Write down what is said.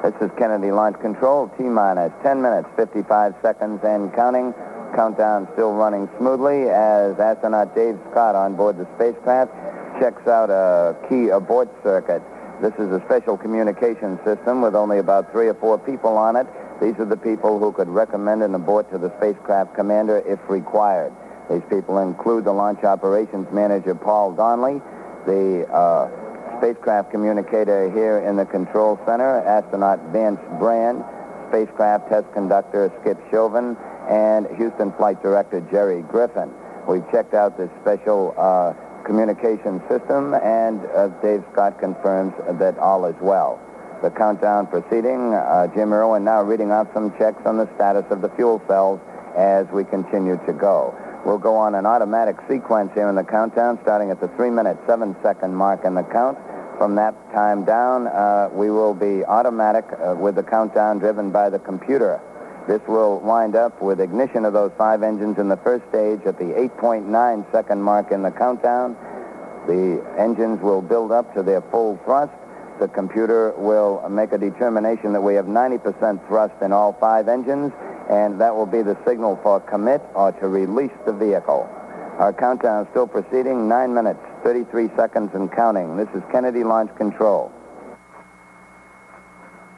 This is Kennedy Launch Control, T-minus 10 minutes, 55 seconds and counting. Countdown still running smoothly as astronaut Dave Scott on board the spacecraft checks out a key abort circuit. This is a special communication system with only about 3 or 4 people on it. These are the people who could recommend an abort to the spacecraft commander if required. These people include the launch operations manager, Paul Donnelly, the spacecraft communicator here in the control center, astronaut Vance Brand, spacecraft test conductor Skip Chauvin, and Houston Flight Director Jerry Griffin. We've checked out this special communication system, and Dave Scott confirms that all is well. The countdown proceeding. Jim Irwin now reading out some checks on the status of the fuel cells as we continue to go. We'll go on an automatic sequence here in the countdown, starting at the 3-minute, 7-second mark in the count. From that time down, we will be automatic with the countdown driven by the computer. This will wind up with ignition of those 5 engines in the first stage at the 8.9-second mark in the countdown. The engines will build up to their full thrust. The computer will make a determination that we have 90% thrust in all 5 engines, and that will be the signal for commit or to release the vehicle. Our countdown is still proceeding, 9 minutes, 33 seconds and counting. This is Kennedy Launch Control.